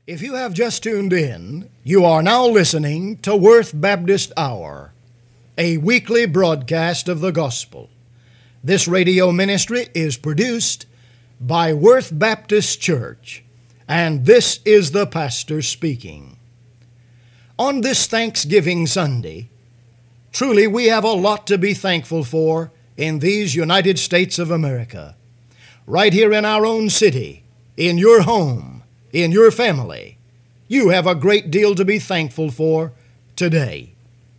If you have just tuned in, you are now listening to Worth Baptist Hour, a weekly broadcast of the gospel. This radio ministry is produced by Worth Baptist Church, and this is the pastor speaking. On this Thanksgiving Sunday, truly we have a lot to be thankful for in these United States of America. Right here in our own city, in your home, in your family, you have a great deal to be thankful for today.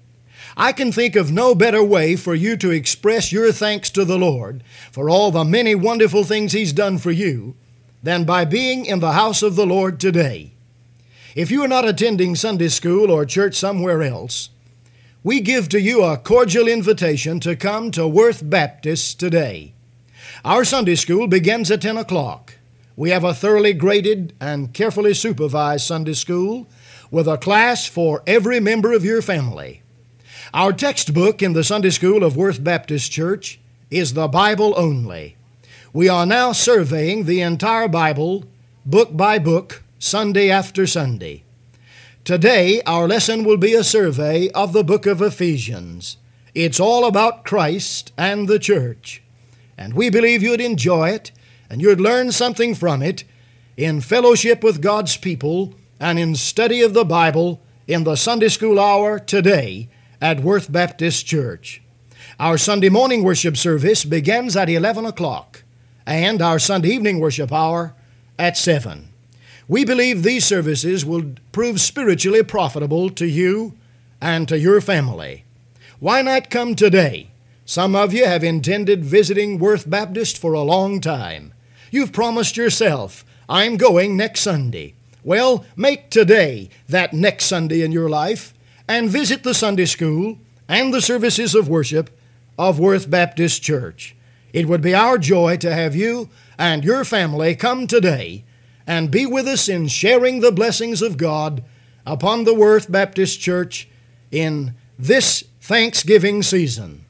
I can think of no better way for you to express your thanks to the Lord for all the many wonderful things He's done for you than by being in the house of the Lord today. If you are not attending Sunday school or church somewhere else, we give to you a cordial invitation to come to Worth Baptist today. Our Sunday school begins at 10 o'clock. We have a thoroughly graded and carefully supervised Sunday school with a class for every member of your family. Our textbook in the Sunday school of Worth Baptist Church is the Bible only. We are now surveying the entire Bible, book by book, Sunday after Sunday. Today, our lesson will be a survey of the book of Ephesians. It's all about Christ and the church, and we believe you'd enjoy it and you'd learn something from it in fellowship with God's people and in study of the Bible in the Sunday school hour today at Worth Baptist Church. Our Sunday morning worship service begins at 11 o'clock and our Sunday evening worship hour at 7. We believe these services will prove spiritually profitable to you and to your family. Why not come today? Some of you have intended visiting Worth Baptist for a long time. You've promised yourself, I'm going next Sunday. Well, make today that next Sunday in your life and visit the Sunday school and the services of worship of Worth Baptist Church. It would be our joy to have you and your family come today and be with us in sharing the blessings of God upon the Worth Baptist Church in this Thanksgiving season.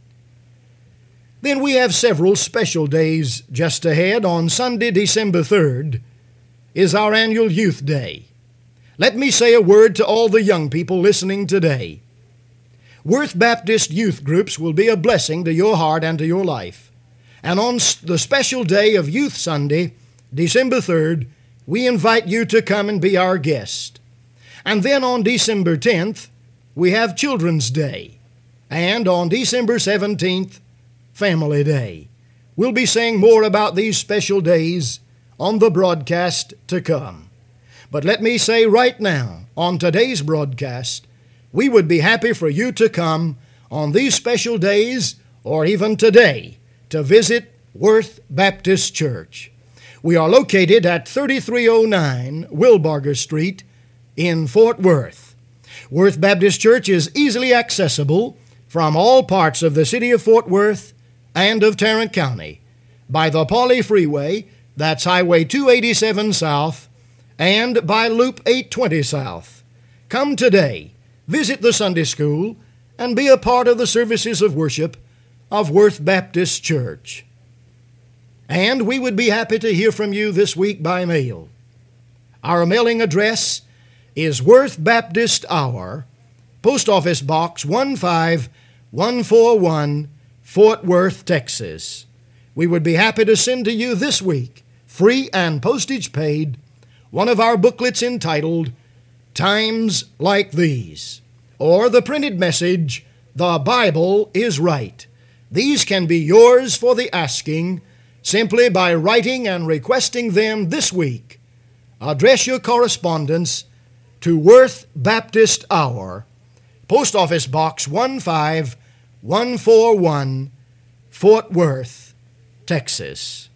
Then we have several special days just ahead. On Sunday, December 3rd, is our annual Youth Day. Let me say a word to all the young people listening today. Worth Baptist youth groups will be a blessing to your heart and to your life. And on the special day of Youth Sunday, December 3rd, we invite you to come and be our guest. And then on December 10th, we have Children's Day. And on December 17th, Family Day. We'll be saying more about these special days on the broadcast to come. But let me say right now, on today's broadcast, we would be happy for you to come on these special days or even today to visit Worth Baptist Church. We are located at 3309 Wilbarger Street in Fort Worth. Worth Baptist Church is easily accessible from all parts of the city of Fort Worth and of Tarrant County by the Pauley Freeway, that's Highway 287 South, and by Loop 820 South. Come today, visit the Sunday school, and be a part of the services of worship of Worth Baptist Church. And we would be happy to hear from you this week by mail. Our mailing address is Worth Baptist Hour, Post Office Box 15141, Fort Worth, Texas. We would be happy to send to you this week, free and postage paid, one of our booklets entitled Times Like These, or the printed message, The Bible is Right. These can be yours for the asking simply by writing and requesting them this week. Address your correspondence to Worth Baptist Hour, Post Office Box 15141, Fort Worth, Texas.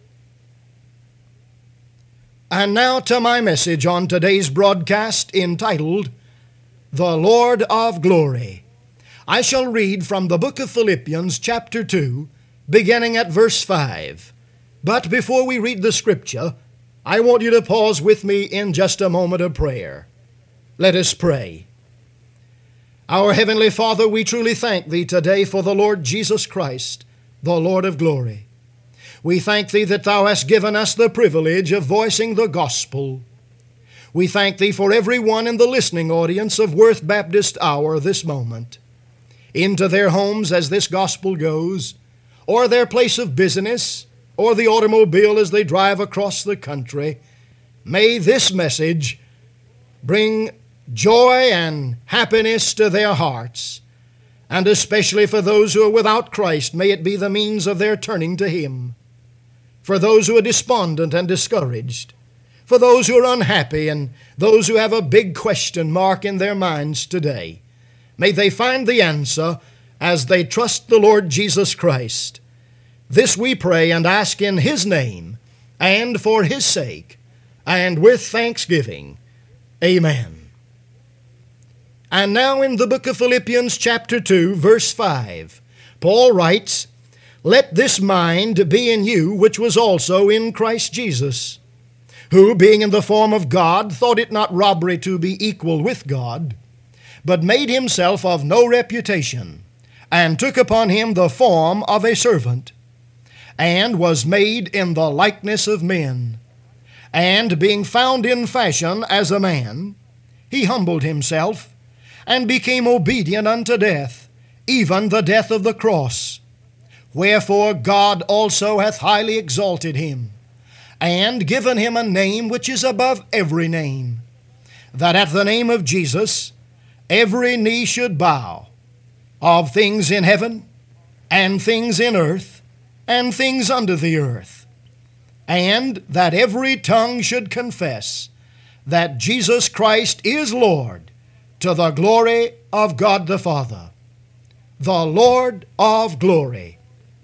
And now to my message on today's broadcast entitled, The Lord of Glory. I shall read from the book of Philippians chapter 2, beginning at verse 5. But before we read the scripture, I want you to pause with me in just a moment of prayer. Let us pray. Our Heavenly Father, we truly thank Thee today for the Lord Jesus Christ, the Lord of glory. We thank Thee that Thou hast given us the privilege of voicing the gospel. We thank Thee for everyone in the listening audience of Worth Baptist Hour this moment. Into their homes as this gospel goes, or their place of business, or the automobile as they drive across the country, may this message bring joy and happiness to their hearts, and especially for those who are without Christ, may it be the means of their turning to Him. For those who are despondent and discouraged, for those who are unhappy, and those who have a big question mark in their minds today, may they find the answer as they trust the Lord Jesus Christ. This we pray and ask in His name, and for His sake, and with thanksgiving. Amen. And now in the book of Philippians chapter 2, verse 5, Paul writes, "Let this mind be in you which was also in Christ Jesus, who, being in the form of God, thought it not robbery to be equal with God, but made himself of no reputation, and took upon him the form of a servant, and was made in the likeness of men. And being found in fashion as a man, he humbled himself, and became obedient unto death, even the death of the cross. Wherefore God also hath highly exalted him, and given him a name which is above every name, that at the name of Jesus every knee should bow, of things in heaven, and things in earth, and things under the earth, and that every tongue should confess that Jesus Christ is Lord, to the glory of God the Father." The Lord of glory.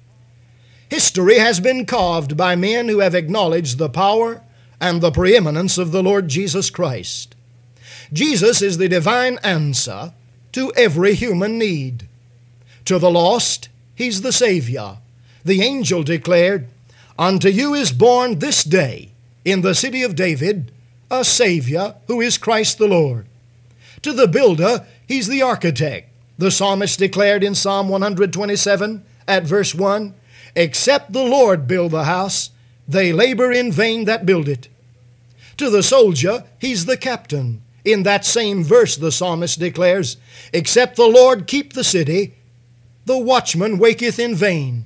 History has been carved by men who have acknowledged the power and the preeminence of the Lord Jesus Christ. Jesus is the divine answer to every human need. To the lost, He's the Savior. The angel declared, "Unto you is born this day in the city of David a Savior who is Christ the Lord." To the builder, He's the architect. The psalmist declared in Psalm 127 at verse 1, "Except the Lord build the house, they labor in vain that build it." To the soldier, He's the captain. In that same verse the psalmist declares, "Except the Lord keep the city, the watchman waketh in vain."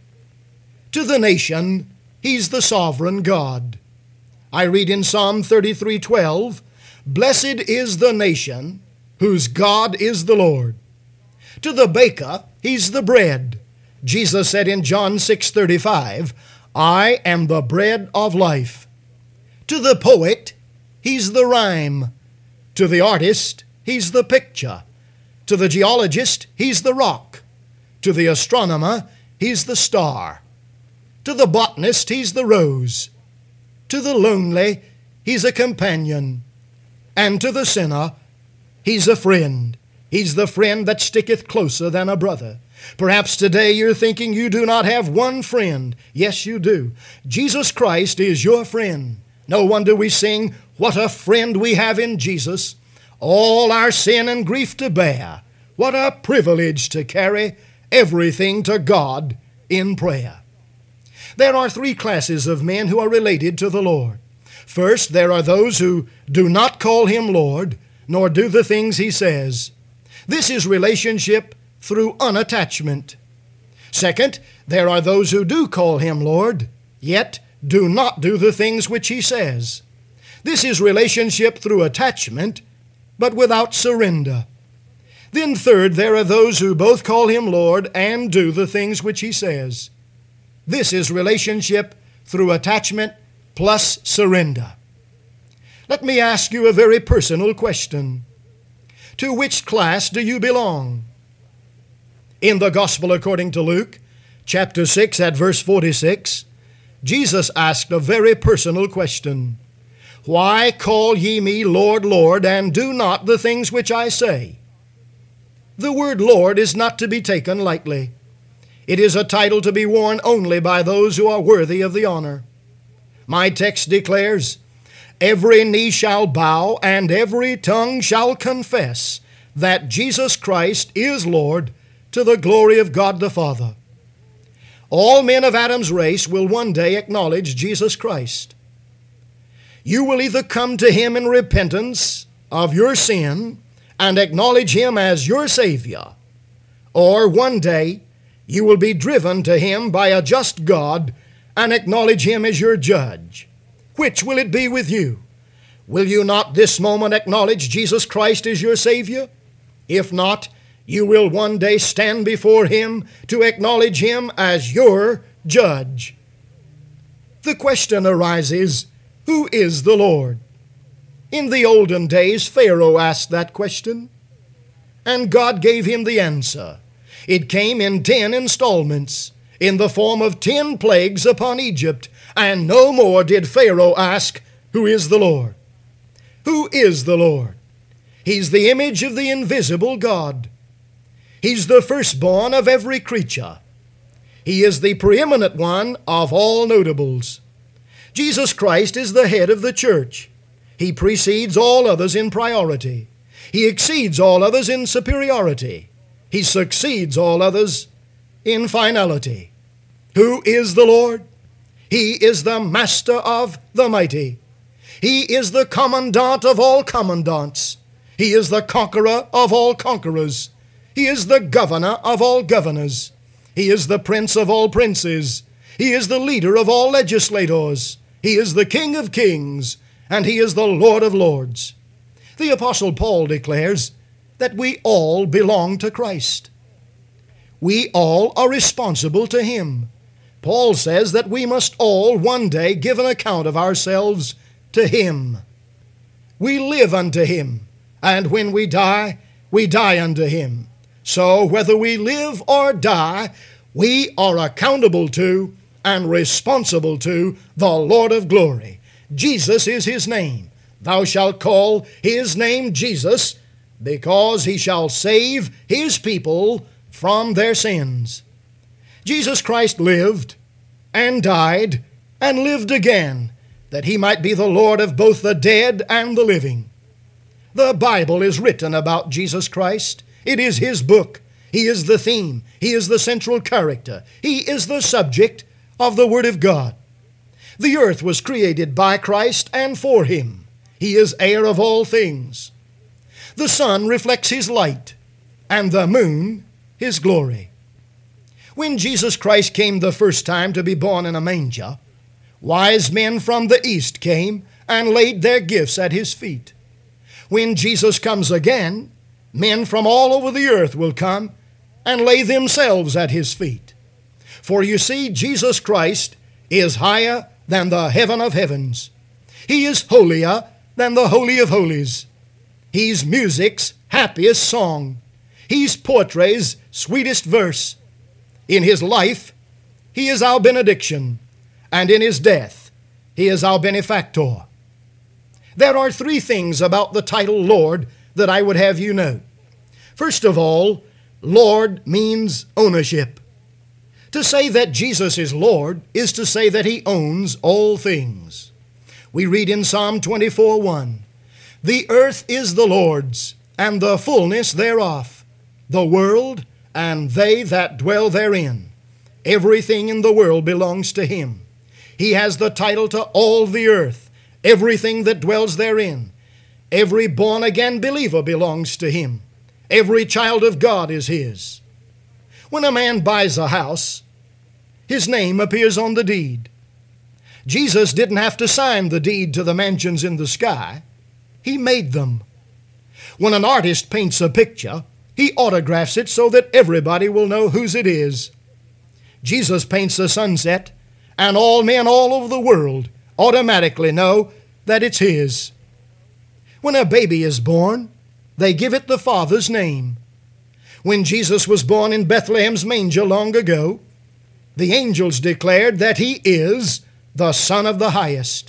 To the nation, He's the sovereign God. I read in Psalm 33:12, "Blessed is the nation whose God is the Lord." To the baker, He's the bread. Jesus said in John 6:35, "I am the bread of life." To the poet, He's the rhyme. To the artist, He's the picture. To the geologist, He's the rock. To the astronomer, He's the star. To the botanist, He's the rose. To the lonely, He's a companion. And to the sinner, He's a friend. He's the friend that sticketh closer than a brother. Perhaps today you're thinking you do not have one friend. Yes, you do. Jesus Christ is your friend. No wonder we sing, "What a friend we have in Jesus, all our sin and grief to bear. What a privilege to carry everything to God in prayer." There are three classes of men who are related to the Lord. First, there are those who do not call Him Lord, nor do the things He says. This is relationship through unattachment. Second, there are those who do call Him Lord, yet do not do the things which He says. This is relationship through attachment, but without surrender. Then third, there are those who both call Him Lord and do the things which He says. This is relationship through attachment plus surrender. Let me ask you a very personal question. To which class do you belong? In the Gospel according to Luke, chapter 6 at verse 46, Jesus asked a very personal question. "Why call ye me Lord, Lord, and do not the things which I say?" The word Lord is not to be taken lightly. It is a title to be worn only by those who are worthy of the honor. My text declares, "Every knee shall bow, and every tongue shall confess that Jesus Christ is Lord, to the glory of God the Father." All men of Adam's race will one day acknowledge Jesus Christ. You will either come to Him in repentance of your sin and acknowledge Him as your Savior, or one day you will be driven to Him by a just God and acknowledge Him as your judge. Which will it be with you? Will you not this moment acknowledge Jesus Christ as your Savior? If not, you will one day stand before Him to acknowledge Him as your judge. The question arises, who is the Lord? In the olden days, Pharaoh asked that question, and God gave him the answer. It came in 10 installments, in the form of 10 plagues upon Egypt, and no more did Pharaoh ask, who is the Lord? Who is the Lord? He's the image of the invisible God. He's the firstborn of every creature. He is the preeminent one of all notables. Jesus Christ is the head of the church. He precedes all others in priority. He exceeds all others in superiority. He succeeds all others in finality. Who is the Lord? He is the master of the mighty. He is the commandant of all commandants. He is the conqueror of all conquerors. He is the governor of all governors. He is the prince of all princes. He is the leader of all legislators. He is the King of kings, and He is the Lord of lords. The Apostle Paul declares that we all belong to Christ. We all are responsible to Him. Paul says that we must all one day give an account of ourselves to Him. We live unto Him, and when we die unto Him. So whether we live or die, we are accountable to and responsible to the Lord of glory. Jesus is His name. Thou shalt call His name Jesus, because He shall save His people from their sins. Jesus Christ lived and died and lived again, that He might be the Lord of both the dead and the living. The Bible is written about Jesus Christ. It is His book. He is the theme. He is the central character. He is the subject of the Word of God. The earth was created by Christ and for Him. He is heir of all things. The sun reflects His light, and the moon His glory. When Jesus Christ came the first time to be born in a manger, wise men from the east came and laid their gifts at His feet. When Jesus comes again, men from all over the earth will come and lay themselves at His feet. For you see, Jesus Christ is higher than the heaven of heavens. He is holier than the Holy of Holies. He's music's happiest song. He's poetry's sweetest verse. In His life, He is our benediction, and in His death, He is our benefactor. There are 3 things about the title Lord that I would have you note. First of all, Lord means ownership. To say that Jesus is Lord is to say that He owns all things. We read in Psalm 24:1, "The earth is the Lord's, and the fullness thereof, the world and they that dwell therein." Everything in the world belongs to Him. He has the title to all the earth, everything that dwells therein. Every born-again believer belongs to Him. Every child of God is His. When a man buys a house, his name appears on the deed. Jesus didn't have to sign the deed to the mansions in the sky. He made them. When an artist paints a picture, he autographs it so that everybody will know whose it is. Jesus paints a sunset, and all men all over the world automatically know that it's His. When a baby is born, they give it the Father's name. When Jesus was born in Bethlehem's manger long ago, the angels declared that He is the Son of the Highest.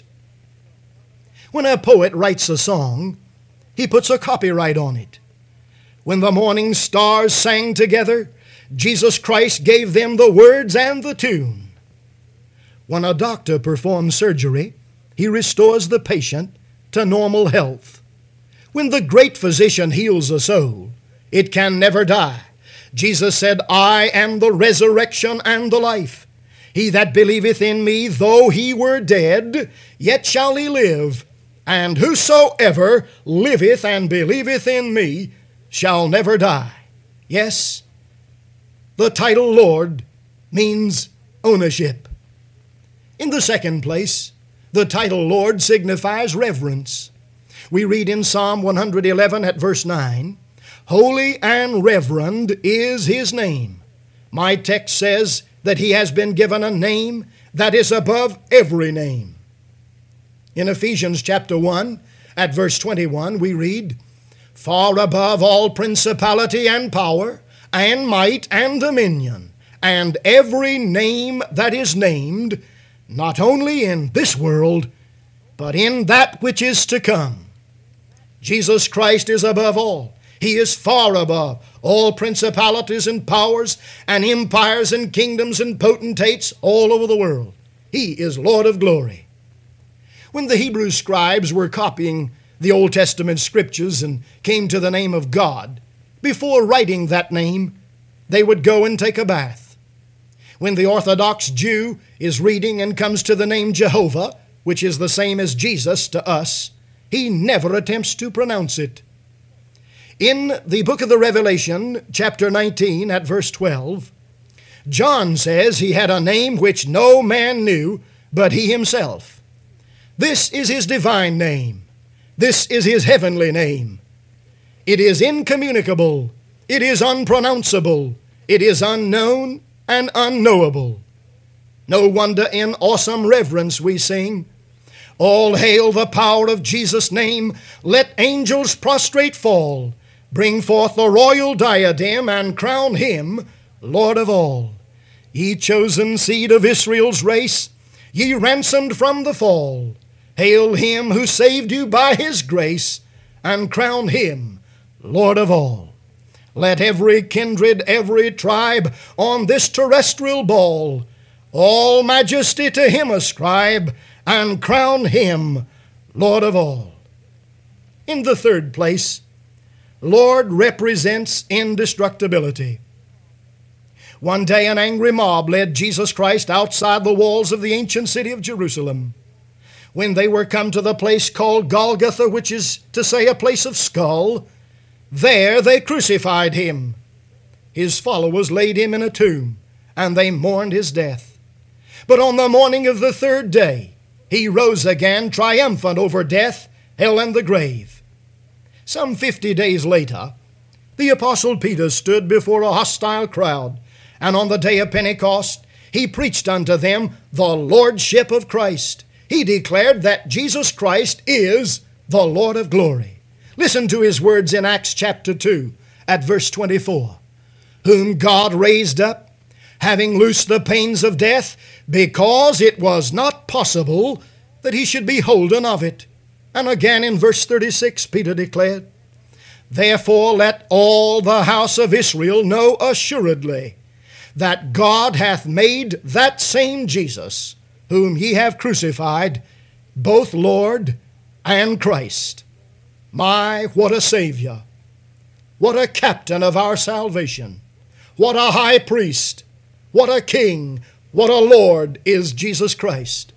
When a poet writes a song, he puts a copyright on it. When the morning stars sang together, Jesus Christ gave them the words and the tune. When a doctor performs surgery, he restores the patient to normal health. When the great physician heals a soul, it can never die. Jesus said, "I am the resurrection and the life. He that believeth in me, though he were dead, yet shall he live. And whosoever liveth and believeth in me shall never die. Yes, the title Lord means ownership. In the second place, the title Lord signifies reverence. We read in Psalm 111 at verse 9, "Holy and reverend is his name." My text says that he has been given a name that is above every name. In Ephesians chapter 1 at verse 21 we read, "Far above all principality and power and might and dominion, and every name that is named, not only in this world, but in that which is to come." Jesus Christ is above all. He is far above all principalities and powers and empires and kingdoms and potentates all over the world. He is Lord of glory. When the Hebrew scribes were copying the Old Testament scriptures and came to the name of God, before writing that name, they would go and take a bath. When the Orthodox Jew is reading and comes to the name Jehovah, which is the same as Jesus to us, he never attempts to pronounce it. In the book of the Revelation, chapter 19 at verse 12, John says he had a name which no man knew but he himself. This is his divine name. This is his heavenly name. It is incommunicable. It is unpronounceable. It is unknown and unknowable. No wonder in awesome reverence we sing, "All hail the power of Jesus' name. Let angels prostrate fall. Bring forth the royal diadem and crown him Lord of all. Ye chosen seed of Israel's race, ye ransomed from the fall. Hail him who saved you by his grace, and crown him Lord of all. Let every kindred, every tribe on this terrestrial ball all majesty to him ascribe, and crown him Lord of all." In the third place, Lord represents indestructibility. One day an angry mob led Jesus Christ outside the walls of the ancient city of Jerusalem. When they were come to the place called Golgotha, which is to say a place of skull, there they crucified him. His followers laid him in a tomb, and they mourned his death. But on the morning of the third day, he rose again, triumphant over death, hell, and the grave. Some 50 days later, the Apostle Peter stood before a hostile crowd, and on the day of Pentecost, he preached unto them the Lordship of Christ. He declared that Jesus Christ is the Lord of glory. Listen to his words in Acts chapter 2 at verse 24. "Whom God raised up, having loosed the pains of death, because it was not possible that he should be holden of it." And again in verse 36, Peter declared, "Therefore let all the house of Israel know assuredly that God hath made that same Jesus, whom ye have crucified, both Lord and Christ." My, what a Savior! What a captain of our salvation! What a high priest! What a king! What a Lord is Jesus Christ!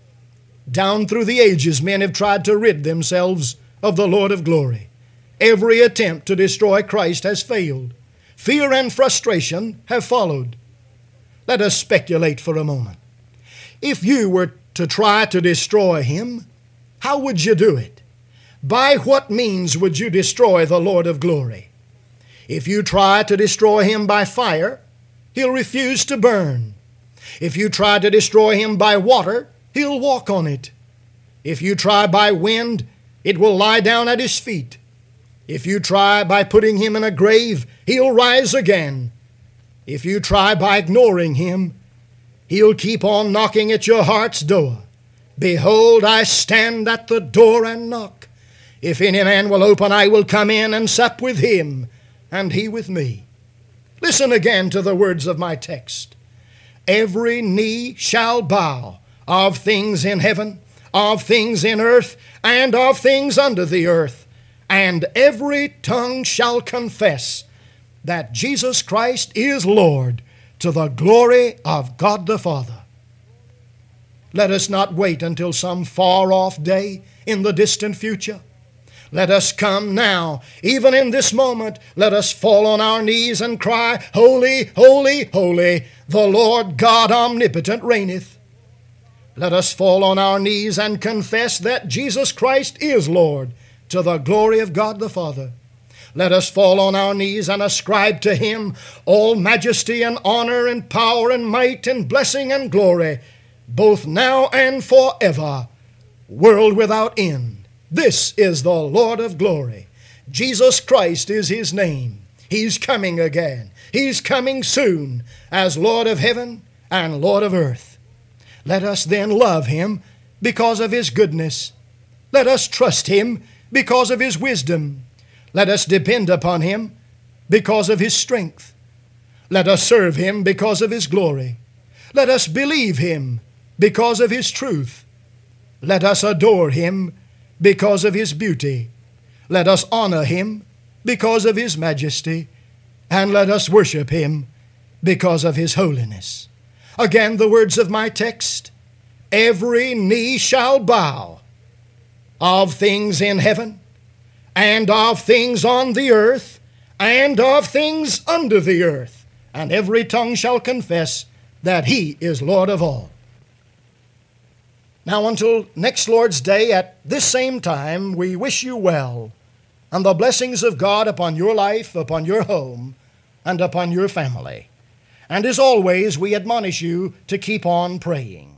Down through the ages, men have tried to rid themselves of the Lord of glory. Every attempt to destroy Christ has failed. Fear and frustration have followed. Let us speculate for a moment. If you were to try to destroy him, how would you do it? By what means would you destroy the Lord of glory? If you try to destroy him by fire, he'll refuse to burn. If you try to destroy him by water, he'll walk on it. If you try by wind, it will lie down at his feet. If you try by putting him in a grave, he'll rise again. If you try by ignoring him, he'll keep on knocking at your heart's door. "Behold, I stand at the door and knock. If any man will open, I will come in and sup with him, and he with me." Listen again to the words of my text. "Every knee shall bow, of things in heaven, of things in earth, and of things under the earth, and every tongue shall confess that Jesus Christ is Lord, to the glory of God the Father." Let us not wait until some far-off day in the distant future. Let us come now, even in this moment. Let us fall on our knees and cry, Holy, holy, holy, the Lord God omnipotent reigneth. Let us fall on our knees and confess that Jesus Christ is Lord, to the glory of God the Father. Let us fall on our knees and ascribe to Him all majesty and honor and power and might and blessing and glory, both now and forever, world without end. This is the Lord of glory. Jesus Christ is His name. He's coming again. He's coming soon as Lord of heaven and Lord of earth. Let us then love Him because of His goodness. Let us trust Him because of His wisdom. Let us depend upon Him because of His strength. Let us serve Him because of His glory. Let us believe Him because of His truth. Let us adore Him because of His beauty. Let us honor Him because of His majesty. And let us worship Him because of His holiness. Again, the words of my text, every knee shall bow, of things in heaven, and of things on the earth, and of things under the earth, and every tongue shall confess that He is Lord of all. Now, until next Lord's Day at this same time, we wish you well, and the blessings of God upon your life, upon your home, and upon your family. And as always, we admonish you to keep on praying.